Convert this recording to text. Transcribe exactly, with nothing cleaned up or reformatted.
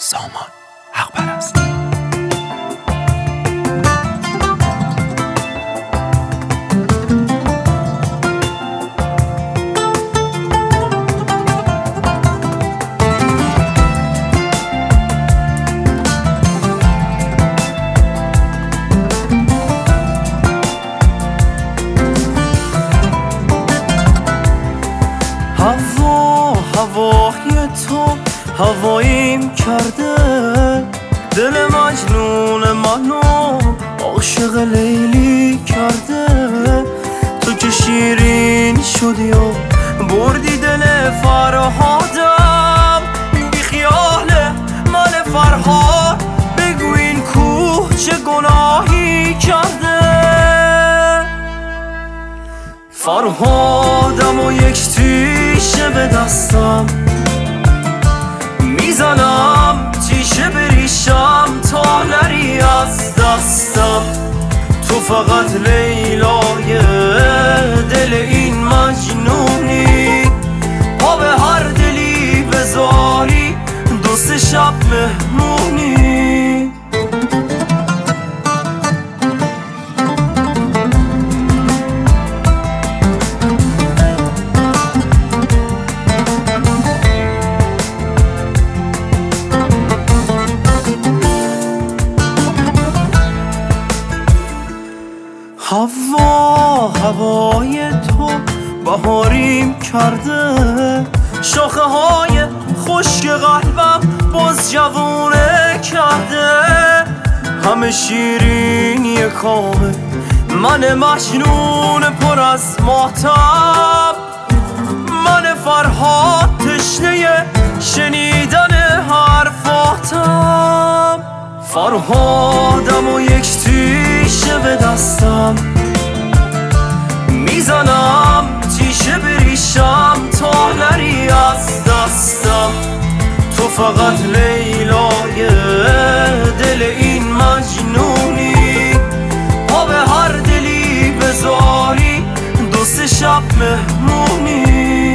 سامان حق پرست. هوا هوای تو هواییم کرده، دل مجنون منو عاشق لیلی کرده. تو که شیرین شدی و بردی دل فرهادم، بی خیال من فرهاد بگو این کوه چه گناهی کرده. فرهادم و یک تیشه به دستم میزنم، تیشه بریشم تا نری از دستم. تو فقط لیلای دل این مجنونی، پا به هر دلی بذاری دو سه شب مهمونی. هوا هوای تو بهاریم کرده، شاخه های خشک قلبم باز جوونه کرده. همه شیرینی کامه من مجنون پر از ماتم، من فرهاد تشنه شنیدن حرفاتم. فرهادم و یک تیشه به دستم میزنم، تیشه بریشم تا نری از دستم. تو فقط لیلای دل این مجنونی، پا به هر دلی بذاری دو سه شب مهمونی.